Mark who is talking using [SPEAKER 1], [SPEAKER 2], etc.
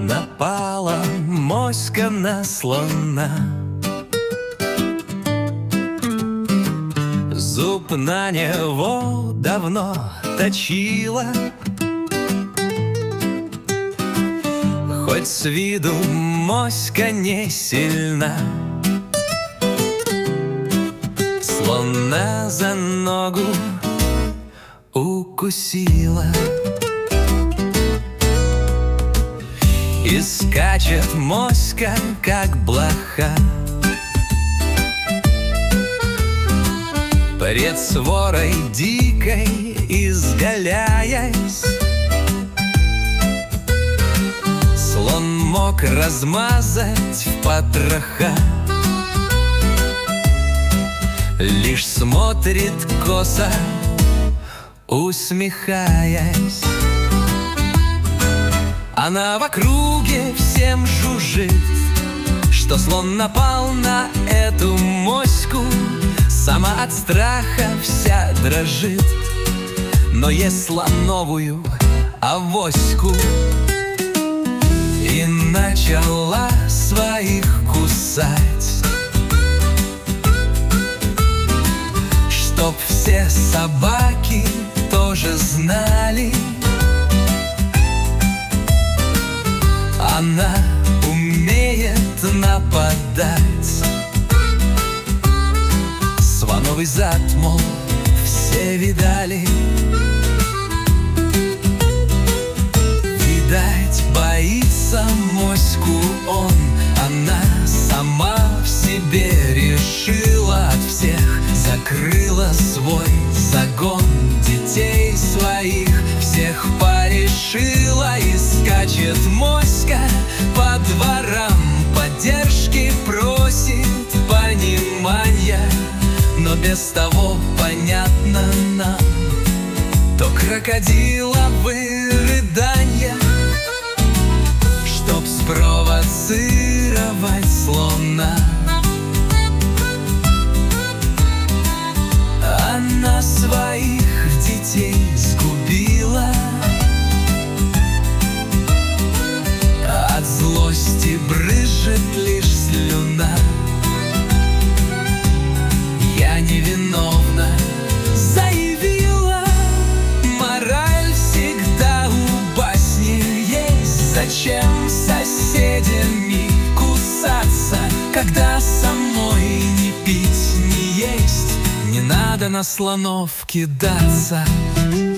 [SPEAKER 1] Напала моська на слона, зуб на него давно точила. Хоть с виду моська не сильна, слона за ногу укусила. И скачет моська, как блоха, пред сворой дикой изгаляясь. Слон мог размазать в потроха, лишь смотрит косо, усмехаясь. Она в округе всем жужжит, что слон напал на эту моську. Сама от страха вся дрожит, но ест слоновую авоську. И начала своих кусать, чтоб все собаки тоже знали. Она умеет нападать. Слоновый зад, мол, все видали. Видать, боится моську он. Она сама в себе решила, от всех закрыла свой загон. Детей своих всех порешила. И скачет моська по дворам, поддержки просит, понимания. Но без того понятно нам, то крокодиловы рыдания, чтоб спровоцировать слона. Она своих детей сгубила, от злости брызжет лишь слюна. Я невиновна, заявила, мораль всегда у басни есть. Зачем соседями кусаться, когда самой не пить, не есть? Не надо на слонов кидаться.